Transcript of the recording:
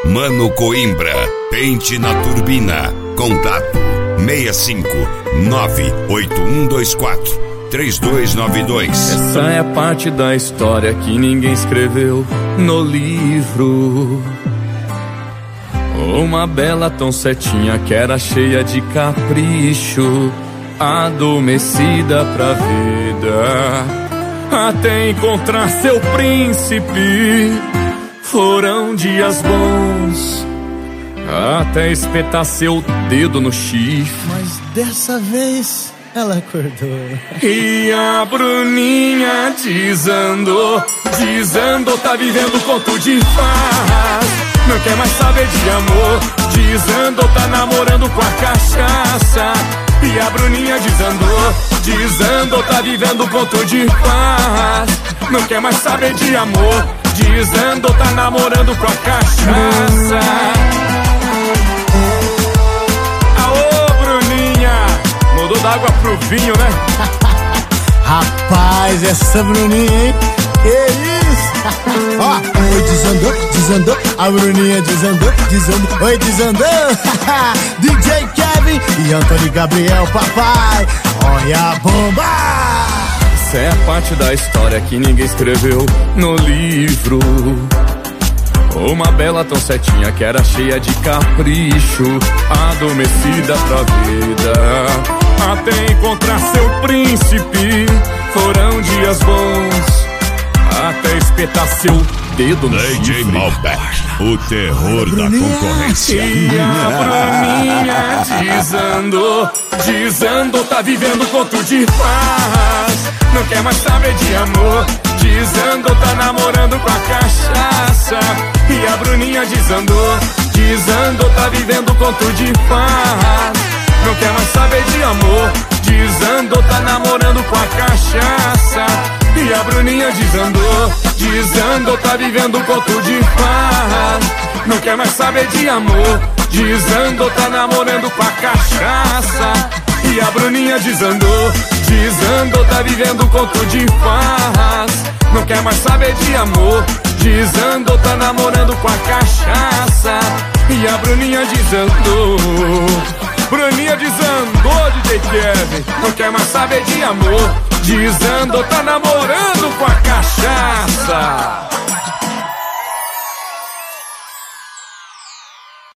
Mano Coimbra, pente na turbina. Contato 659-8124-3292. Essa é a parte da história que ninguém escreveu no livro. Uma bela toncetinha que era cheia de capricho, adormecida pra vida, até encontrar seu príncipe. Foram dias bons, até espetar seu dedo no chifre. Mas dessa vez ela acordou. E a Bruninha desandou, tá vivendo conto de farras. Não quer mais saber de amor, desandou, tá namorando com a cachaça. E a Bruninha desandou, tá vivendo conto de farras. Não quer mais saber de amor, desandou, tá namorando com a cachaça. Aô, Bruninha, mudou da água pro vinho, né? Rapaz, essa Bruninha, hein? Que isso? Ó, oi, desandou, a Bruninha desandou. Oi, desandou. DJ Kevin e Antônio Gabriel, papai. Olha a bomba. Essa é a parte da história que ninguém escreveu no livro. Uma bela toncetinha que era cheia de capricho, adormecida pra vida, até encontrar seu príncipe. Foram dias bons, até espetar seu dedo no DJ chifre. Malbec, o terror da concorrência. E a Bruninha desandou, tá vivendo conto de paz. Não quer mais saber de amor, desandou, tá namorando com a cachaça. E a Bruninha desandou, tá vivendo conto de paz. Não quer mais saber de amor, desandou, tá namorando com a cachaça. E a Bruninha desandou, tá vivendo conto de paz. Não quer mais saber de amor, desandou, tá namorando com a cachaça. E a Bruninha desandou, tá vivendo conto de paz. Não quer mais saber de amor, desandou, tá namorando com a cachaça. E a Bruninha desandou, DJ Kevin. Não quer mais saber de amor, desandou, tá namorando com a cachaça.